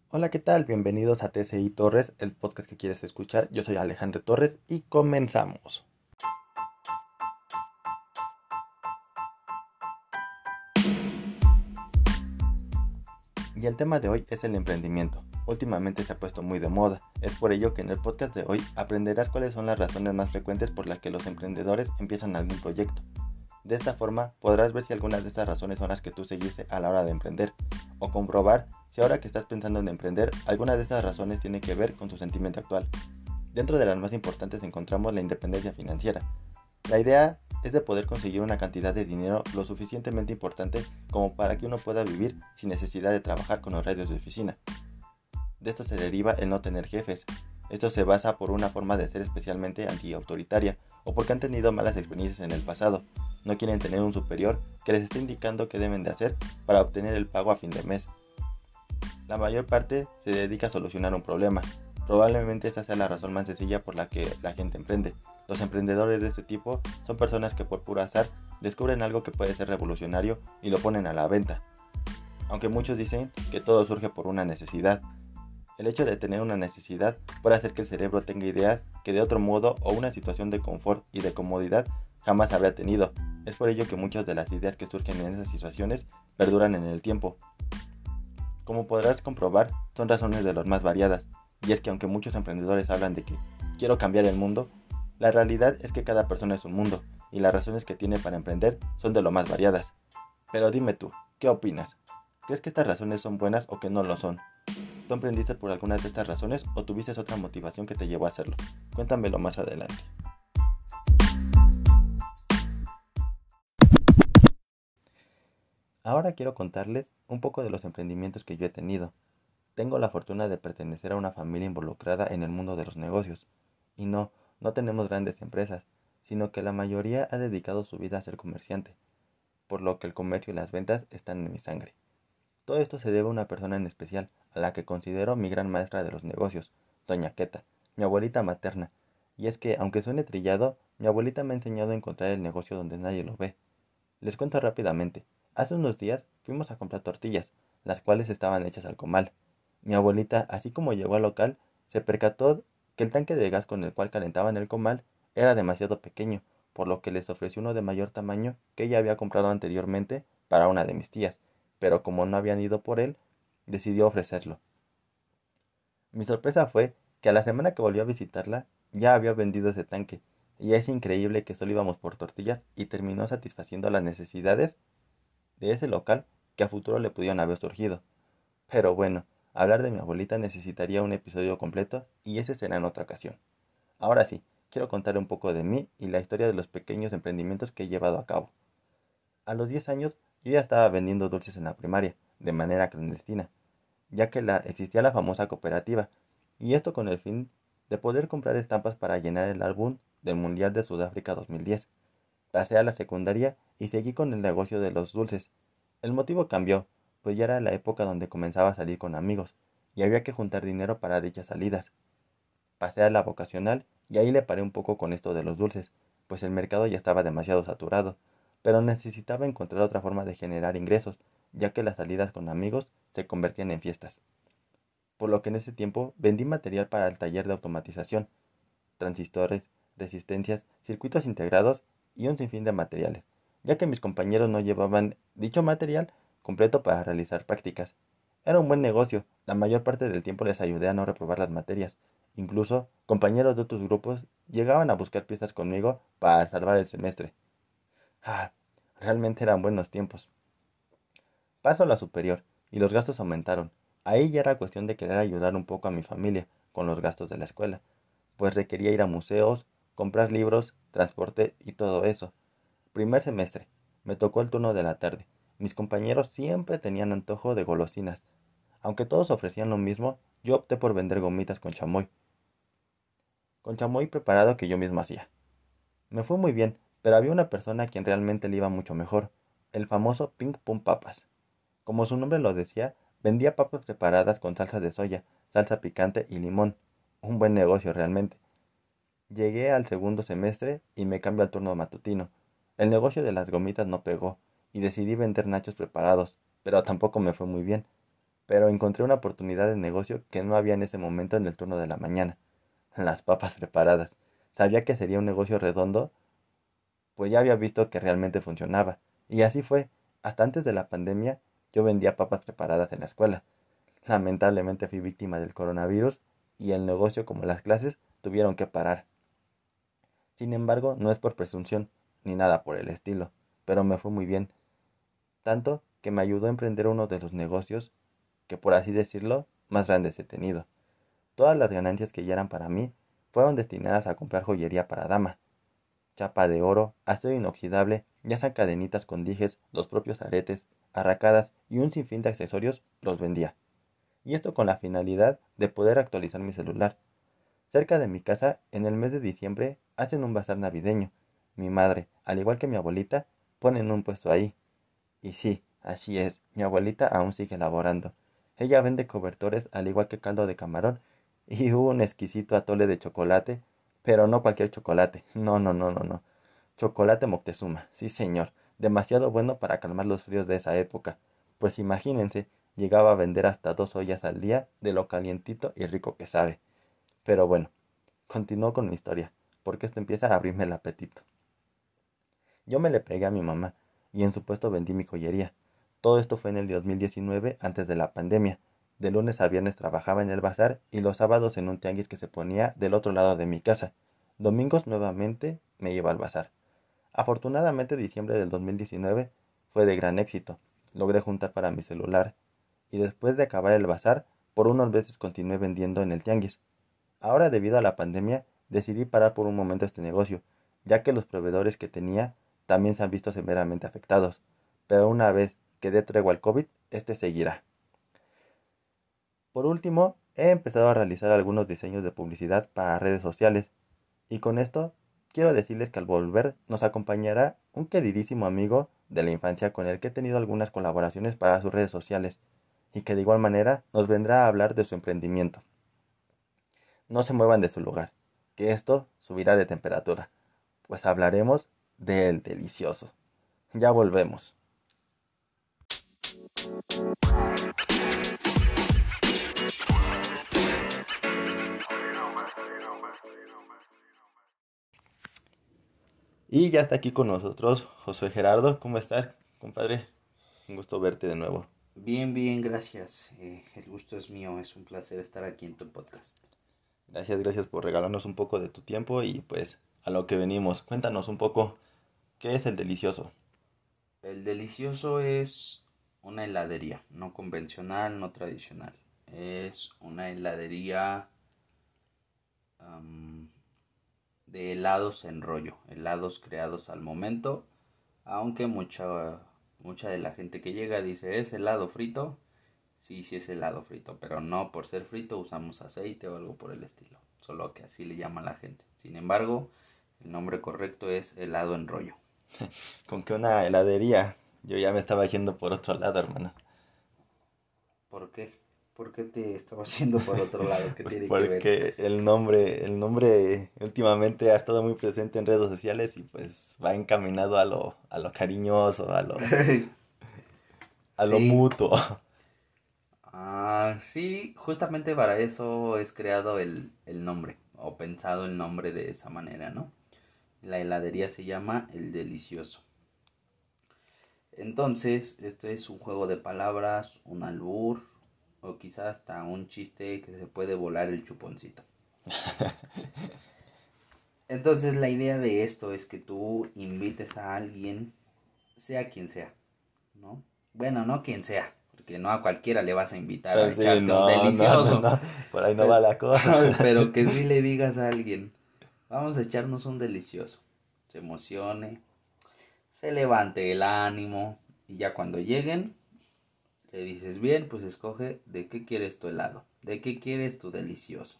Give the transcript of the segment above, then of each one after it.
Hola, ¿qué tal? Bienvenidos a TCI Torres, el podcast que quieres escuchar. Yo soy Alejandro Torres y comenzamos. Y el tema de hoy es el emprendimiento. Últimamente se ha puesto muy de moda. Es por ello que en el podcast de hoy aprenderás cuáles son las razones más frecuentes por las que los emprendedores empiezan algún proyecto. De esta forma podrás ver si algunas de estas razones son las que tú seguiste a la hora de emprender, o comprobar si ahora que estás pensando en emprender, alguna de estas razones tiene que ver con tu sentimiento actual. Dentro de las más importantes encontramos la independencia financiera. La idea es de poder conseguir una cantidad de dinero lo suficientemente importante como para que uno pueda vivir sin necesidad de trabajar con horarios de oficina. De esto se deriva el no tener jefes. Esto se basa por una forma de ser especialmente anti-autoritaria o porque han tenido malas experiencias en el pasado. No quieren tener un superior que les esté indicando qué deben de hacer para obtener el pago a fin de mes. La mayor parte se dedica a solucionar un problema. Probablemente esa sea la razón más sencilla por la que la gente emprende. Los emprendedores de este tipo son personas que por puro azar descubren algo que puede ser revolucionario y lo ponen a la venta. Aunque muchos dicen que todo surge por una necesidad. El hecho de tener una necesidad puede hacer que el cerebro tenga ideas que de otro modo o una situación de confort y de comodidad jamás habría tenido. Es por ello que muchas de las ideas que surgen en esas situaciones perduran en el tiempo. Como podrás comprobar, son razones de las más variadas, y es que aunque muchos emprendedores hablan de que quiero cambiar el mundo, la realidad es que cada persona es un mundo, y las razones que tiene para emprender son de lo más variadas. Pero dime tú, ¿qué opinas? ¿Crees que estas razones son buenas o que no lo son? ¿Tú emprendiste por algunas de estas razones o tuviste otra motivación que te llevó a hacerlo? Cuéntamelo más adelante. Ahora quiero contarles un poco de los emprendimientos que yo he tenido. Tengo la fortuna de pertenecer a una familia involucrada en el mundo de los negocios. Y no tenemos grandes empresas, sino que la mayoría ha dedicado su vida a ser comerciante, por lo que el comercio y las ventas están en mi sangre. Todo esto se debe a una persona en especial, a la que considero mi gran maestra de los negocios, doña Queta, mi abuelita materna. Y es que, aunque suene trillado, mi abuelita me ha enseñado a encontrar el negocio donde nadie lo ve. Les cuento rápidamente. Hace unos días fuimos a comprar tortillas, las cuales estaban hechas al comal. Mi abuelita, así como llegó al local, se percató que el tanque de gas con el cual calentaban el comal era demasiado pequeño, por lo que les ofreció uno de mayor tamaño que ella había comprado anteriormente para una de mis tías, pero como no habían ido por él, decidió ofrecerlo. Mi sorpresa fue que a la semana que volvió a visitarla ya había vendido ese tanque, y es increíble que solo íbamos por tortillas y terminó satisfaciendo las necesidades de ese local que a futuro le pudieron haber surgido. Pero bueno, hablar de mi abuelita necesitaría un episodio completo y ese será en otra ocasión. Ahora sí, quiero contar un poco de mí y la historia de los pequeños emprendimientos que he llevado a cabo. A los 10 años yo ya estaba vendiendo dulces en la primaria, de manera clandestina, ya que existía la famosa cooperativa, y esto con el fin de poder comprar estampas para llenar el álbum del Mundial de Sudáfrica 2010. Pasé a la secundaria y seguí con el negocio de los dulces. El motivo cambió, pues ya era la época donde comenzaba a salir con amigos, y había que juntar dinero para dichas salidas. Pasé a la vocacional y ahí le paré un poco con esto de los dulces, pues el mercado ya estaba demasiado saturado, pero necesitaba encontrar otra forma de generar ingresos, ya que las salidas con amigos se convertían en fiestas. Por lo que en ese tiempo vendí material para el taller de automatización, transistores, resistencias, circuitos integrados y un sinfín de materiales, ya que mis compañeros no llevaban dicho material completo para realizar prácticas. Era un buen negocio, la mayor parte del tiempo les ayudé a no reprobar las materias. Incluso compañeros de otros grupos llegaban a buscar piezas conmigo para salvar el semestre. Ah, realmente eran buenos tiempos. Paso a la superior, y los gastos aumentaron. Ahí ya era cuestión de querer ayudar un poco a mi familia con los gastos de la escuela, pues requería ir a museos, comprar libros, transporte y todo eso. Primer semestre. Me tocó el turno de la tarde. Mis compañeros siempre tenían antojo de golosinas. Aunque todos ofrecían lo mismo, yo opté por vender gomitas con chamoy preparado que yo mismo hacía. Me fue muy bien, pero había una persona a quien realmente le iba mucho mejor, el famoso Pink Pum Papas. Como su nombre lo decía, vendía papas preparadas con salsa de soya, salsa picante y limón. Un buen negocio realmente. Llegué al segundo semestre y me cambié al turno matutino. El negocio de las gomitas no pegó y decidí vender nachos preparados, pero tampoco me fue muy bien. pero encontré una oportunidad de negocio que no había en ese momento en el turno de la mañana. Las papas preparadas. Sabía que sería un negocio redondo, pues ya había visto que realmente funcionaba. Y así fue. Hasta antes de la pandemia, yo vendía papas preparadas en la escuela. Lamentablemente fui víctima del coronavirus y el negocio como las clases tuvieron que parar. Sin embargo, no es por presunción, ni nada por el estilo, pero me fue muy bien, tanto que me ayudó a emprender uno de los negocios que, por así decirlo, más grandes he tenido. Todas las ganancias que ya eran para mí fueron destinadas a comprar joyería para dama, chapa de oro, acero inoxidable, ya sean cadenitas con dijes, los propios aretes, arracadas y un sinfín de accesorios los vendía. Y esto con la finalidad de poder actualizar mi celular. Cerca de mi casa, en el mes de diciembre, hacen un bazar navideño. Mi madre, al igual que mi abuelita, ponen un puesto ahí. Y sí, así es, mi abuelita aún sigue laborando. Ella vende cobertores al igual que caldo de camarón y un exquisito atole de chocolate, pero no cualquier chocolate, no, no, no, no, no. Chocolate Moctezuma, sí señor, demasiado bueno para calmar los fríos de esa época. Pues imagínense, llegaba a vender hasta 2 ollas al día de lo calientito y rico que sabe. Pero bueno, continúo con mi historia, porque esto empieza a abrirme el apetito. Yo me le pegué a mi mamá y en su puesto vendí mi joyería. Todo esto fue en el 2019, antes de la pandemia. De lunes a viernes trabajaba en el bazar y los sábados en un tianguis que se ponía del otro lado de mi casa. Domingos nuevamente me iba al bazar. Afortunadamente diciembre del 2019 fue de gran éxito. Logré juntar para mi celular y después de acabar el bazar, por unos meses continué vendiendo en el tianguis. Ahora, debido a la pandemia, decidí parar por un momento este negocio, ya que los proveedores que tenía también se han visto severamente afectados. Pero una vez que dé tregua al COVID, este seguirá. Por último, he empezado a realizar algunos diseños de publicidad para redes sociales, y con esto quiero decirles que al volver nos acompañará un queridísimo amigo de la infancia con el que he tenido algunas colaboraciones para sus redes sociales, y que de igual manera nos vendrá a hablar de su emprendimiento. No se muevan de su lugar, que esto subirá de temperatura, pues hablaremos del delicioso. Ya volvemos. Y ya está aquí con nosotros José Gerardo. ¿Cómo estás, compadre? Un gusto verte de nuevo. Bien, bien, gracias. El gusto es mío, es un placer estar aquí en tu podcast. Gracias, gracias por regalarnos un poco de tu tiempo y pues a lo que venimos. Cuéntanos un poco, ¿qué es el delicioso? El delicioso es una heladería, no convencional, no tradicional. Es una heladería am, de helados en rollo, helados creados al momento, aunque mucha de la gente que llega dice, ¿es helado frito? Sí, sí es helado frito, pero no por ser frito usamos aceite o algo por el estilo, solo que así le llama la gente. Sin embargo, el nombre correcto es helado en rollo. Con que una heladería. Yo ya me estaba yendo por otro lado, hermano. ¿Por qué? ¿Por qué te estaba haciendo por otro lado? ¿Qué Pues tiene que ver? porque el nombre últimamente ha estado muy presente en redes sociales y pues va encaminado a lo cariñoso, a lo Sí, mutuo. sí, justamente para eso es creado el nombre, o pensado el nombre de esa manera, ¿no? La heladería se llama El Delicioso. Entonces, este es un juego de palabras, un albur, o quizás hasta un chiste que se puede volar el chuponcito. Entonces, la idea de esto es que tú invites a alguien, sea quien sea, ¿no? Bueno, no quien sea, porque no a cualquiera le vas a invitar a Pues sí, echarte un no, no, no, delicioso. no, por ahí no Pero, va la cosa. pero que sí le digas a alguien, vamos a echarnos un delicioso. Se emocione, se levante el ánimo y ya cuando lleguen le dices, bien, pues escoge de qué quieres tu helado, de qué quieres tu delicioso.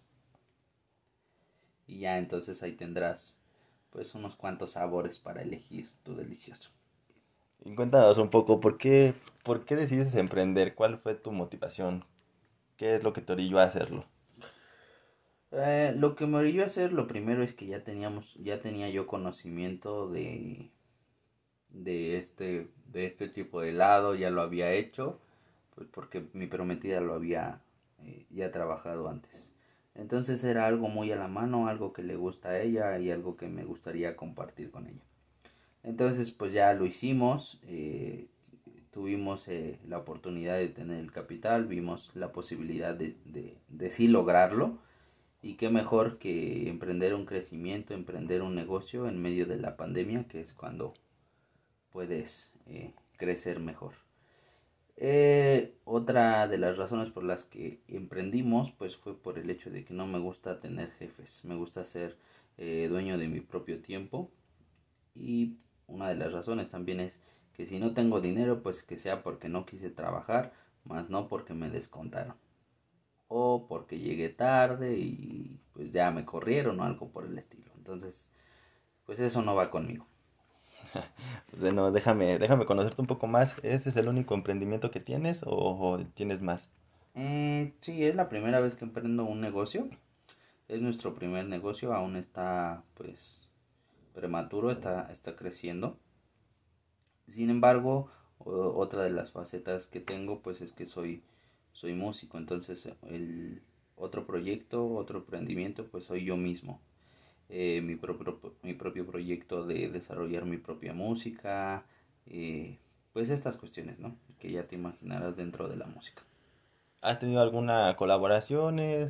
Y ya entonces ahí tendrás pues unos cuantos sabores para elegir tu delicioso. Y cuéntanos un poco, ¿por qué decidiste emprender? ¿Cuál fue tu motivación? ¿Qué es lo que te orilló a hacerlo? Lo que me orilló a hacer, lo primero es que ya tenía yo conocimiento de este tipo de helado, ya lo había hecho, pues porque mi prometida lo había ya trabajado antes. Entonces era algo muy a la mano, algo que le gusta a ella y algo que me gustaría compartir con ella. Entonces pues ya lo hicimos, tuvimos la oportunidad de tener el capital, vimos la posibilidad de sí lograrlo. Y qué mejor que emprender un crecimiento, emprender un negocio en medio de la pandemia, que es cuando puedes crecer mejor. Otra de las razones por las que emprendimos pues fue por el hecho de que no me gusta tener jefes, me gusta ser dueño de mi propio tiempo. Y una de las razones también es que si no tengo dinero pues que sea porque no quise trabajar, más no porque me descontaron o porque llegué tarde y pues ya me corrieron o algo por el estilo. Entonces pues eso no va conmigo. Bueno, déjame conocerte un poco más. ¿Ese es el único emprendimiento que tienes o tienes más? Sí, es la primera vez que emprendo un negocio. Es nuestro primer negocio, aún está pues prematuro, está creciendo. Sin embargo, otra de las facetas que tengo pues es que soy músico, entonces el otro proyecto, otro emprendimiento pues soy yo mismo. Mi propio proyecto de desarrollar mi propia música, pues estas cuestiones, ¿no? Que ya te imaginarás dentro de la música. ¿Has tenido alguna colaboraciones,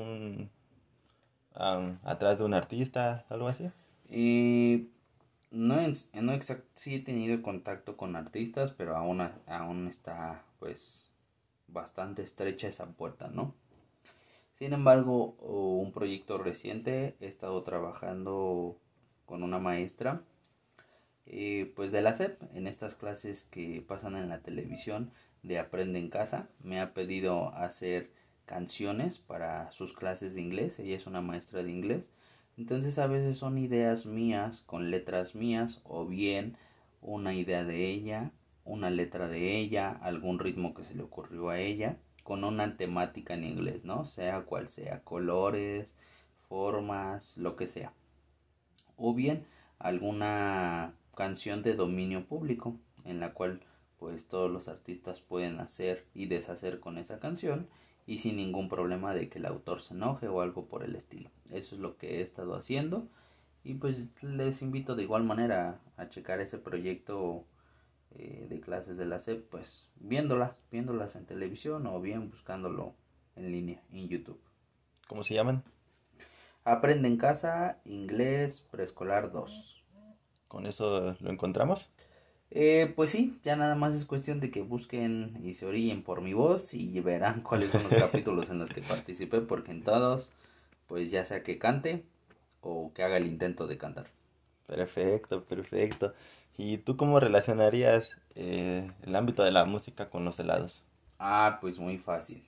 atrás de un artista, algo así? Eh, no sí he tenido contacto con artistas, pero aún está pues bastante estrecha esa puerta, ¿no? Sin embargo, un proyecto reciente he estado trabajando con una maestra pues de la SEP en estas clases que pasan en la televisión de Aprende en Casa. Me ha pedido hacer canciones para sus clases de inglés. Ella es una maestra de inglés. Entonces a veces son ideas mías con letras mías o bien una idea de ella, una letra de ella, algún ritmo que se le ocurrió a ella con una temática en inglés, ¿no? Sea cual sea, colores, formas, lo que sea. O bien alguna canción de dominio público en la cual pues todos los artistas pueden hacer y deshacer con esa canción y sin ningún problema de que el autor se enoje o algo por el estilo. Eso es lo que he estado haciendo y pues les invito de igual manera a checar ese proyecto de clases de la SEP pues viéndolas en televisión o bien buscándolo en línea en YouTube. ¿Cómo se llaman? Aprende en casa inglés preescolar 2. ¿Con eso lo encontramos? Pues sí, ya nada más es cuestión de que busquen y se orillen por mi voz y verán cuáles son los capítulos en los que participé, porque en todos, pues ya sea que cante o que haga el intento de cantar. Perfecto, perfecto. ¿Y tú cómo relacionarías el ámbito de la música con los helados? Ah, pues muy fácil.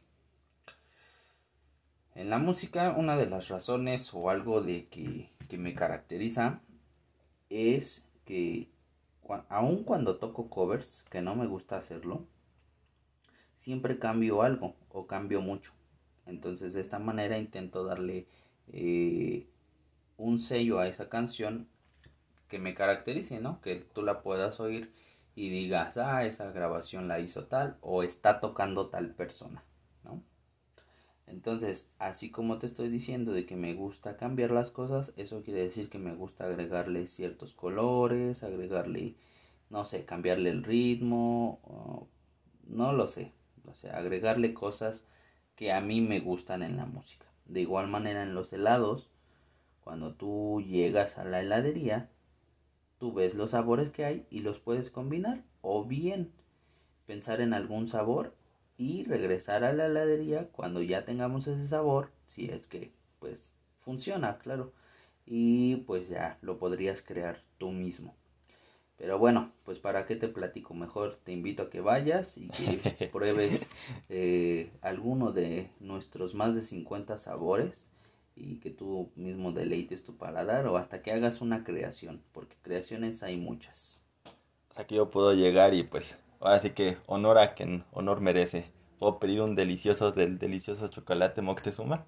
En la música, una de las razones o algo de que me caracteriza es que aun cuando toco covers, que no me gusta hacerlo, siempre cambio algo o cambio mucho. Entonces de esta manera intento darle eh, un sello a esa canción que me caracterice, ¿no? Que tú la puedas oír y digas, ah, esa grabación la hizo tal o está tocando tal persona, ¿no? Entonces, así como te estoy diciendo de que me gusta cambiar las cosas, eso quiere decir que me gusta agregarle ciertos colores, agregarle, no sé, cambiarle el ritmo, no lo sé, o sea, agregarle cosas que a mí me gustan en la música. De igual manera en los helados, cuando tú llegas a la heladería, tú ves los sabores que hay y los puedes combinar o bien pensar en algún sabor y regresar a la heladería cuando ya tengamos ese sabor, si es que pues funciona, claro, y pues ya lo podrías crear tú mismo. Pero bueno, pues para qué te platico, mejor te invito a que vayas y que pruebes alguno de nuestros más de 50 sabores y que tú mismo deleites tu paladar o hasta que hagas una creación, porque creaciones hay muchas. O sea que yo puedo llegar y pues, ahora sí que honor a quien honor merece. Puedo pedir un delicioso del delicioso chocolate Moctezuma.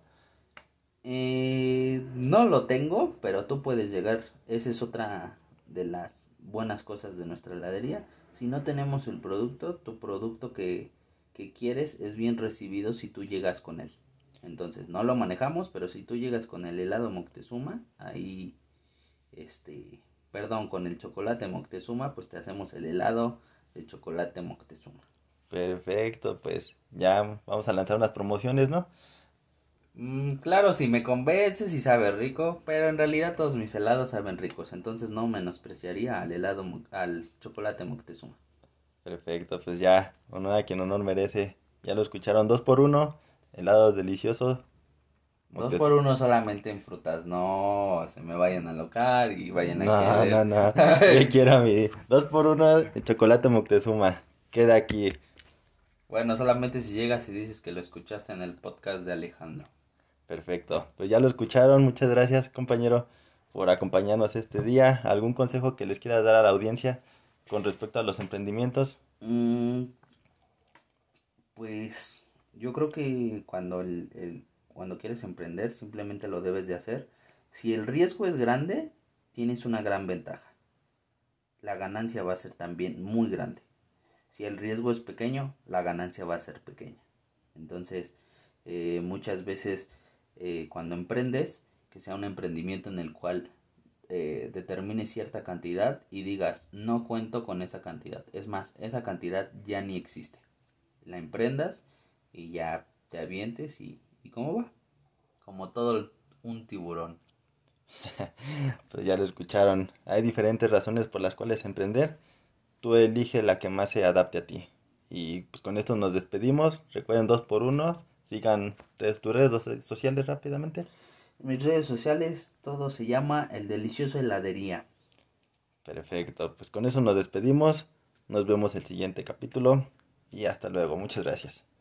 No lo tengo, pero tú puedes llegar. Esa es otra de las buenas cosas de nuestra heladería. Si no tenemos el producto, tu producto que quieres es bien recibido si tú llegas con él. Entonces, no lo manejamos, pero si tú llegas con el helado Moctezuma, ahí, con el chocolate Moctezuma, pues te hacemos el helado de chocolate Moctezuma. Perfecto, pues ya vamos a lanzar unas promociones, ¿no? Claro, si me convences y sabe rico, pero en realidad todos mis helados saben ricos, entonces no menospreciaría al chocolate Moctezuma. Perfecto, pues ya, honor a quien honor merece. Ya lo escucharon, 2 por 1, helados deliciosos. Dos por Moctezuma. uno solamente en frutas, no se me vayan a alocar y vayan a No, no, querer. no. Yo quiero mi 2 por 1 de chocolate Moctezuma. Queda aquí. Bueno, solamente si llegas y dices que lo escuchaste en el podcast de Alejandro. Perfecto. Pues ya lo escucharon. Muchas gracias, compañero, por acompañarnos este día. ¿Algún consejo que les quieras dar a la audiencia con respecto a los emprendimientos? Mm, pues yo creo que cuando quieres emprender simplemente lo debes de hacer. Si el riesgo es grande, tienes una gran ventaja. La ganancia va a ser también muy grande. Si el riesgo es pequeño, la ganancia va a ser pequeña. Entonces, muchas veces cuando emprendes, que sea un emprendimiento en el cual determines cierta cantidad y digas, no cuento con esa cantidad. Es más, esa cantidad ya ni existe. La emprendas y ya te avientes y ¿cómo va? Como todo un tiburón. Pues ya lo escucharon. Hay diferentes razones por las cuales emprender. Tú elige la que más se adapte a ti. Y pues con esto nos despedimos. Recuerden 2 por 1. Sigan tus redes sociales rápidamente. Mis redes sociales, todo se llama El Delicioso Heladería. Perfecto. Pues con eso nos despedimos. Nos vemos el siguiente capítulo. Y hasta luego. Muchas gracias.